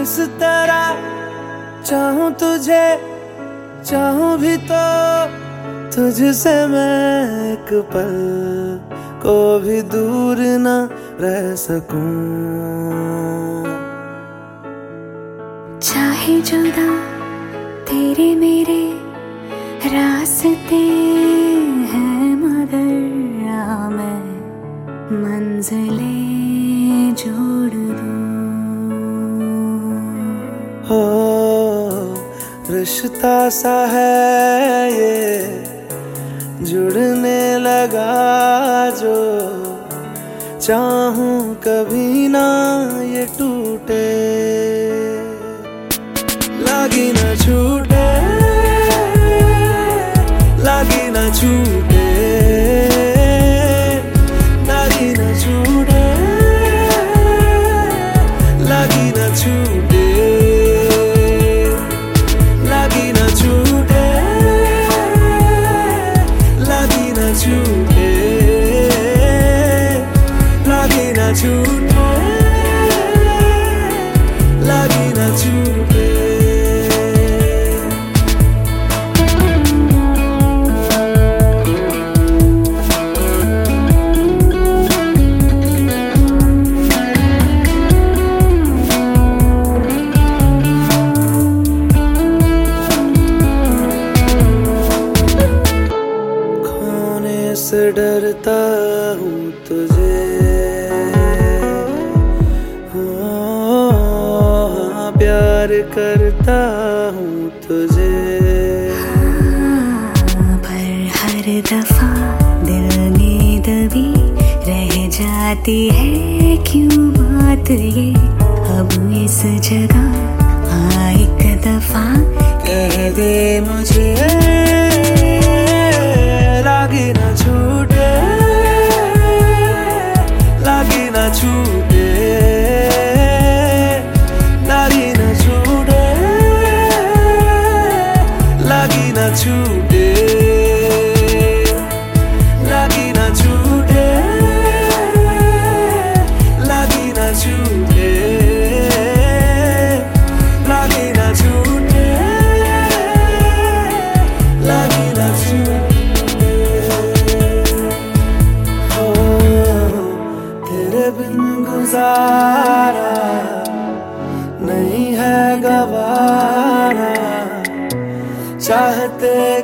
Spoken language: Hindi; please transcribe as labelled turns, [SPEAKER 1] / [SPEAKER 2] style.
[SPEAKER 1] किस तरह चाहूं तुझे, चाहूं भी तो तुझसे मैं एक पल को भी दूर न रह सकूं।
[SPEAKER 2] चाहे जुदा तेरे मेरे रास्ते हैं, मगर मैं मंजिलें जोड़ दूं।
[SPEAKER 1] हो रिश्ता सा है ये जुड़ने लगा, जो चाहूं कभी ना ये टूटे, लागी ना छूटे, लागी ना छूटे, लागी ना छूटे, लागी ना छूटे, लागी ना छूटे, लागी ना छूटे, लागी ना छूटे, लागी ना छूटे। से डरता हूँ तुझे, हाँ प्यार करता हूँ तुझे,
[SPEAKER 2] पर हर दफा दिल में दबी रह जाती है क्यों बात ये। अब इस जगह एक दफा
[SPEAKER 1] कह दे मुझे, लागी ना छूटे, लागी ना छूटे, लागी ना छूटे, लागी ना छूटे, लागी ना छूटे, लागी ना छूटे, लागी ना छूटे, लागी ना छूटे। बिन गुजारा नहीं है गवारा, चाहते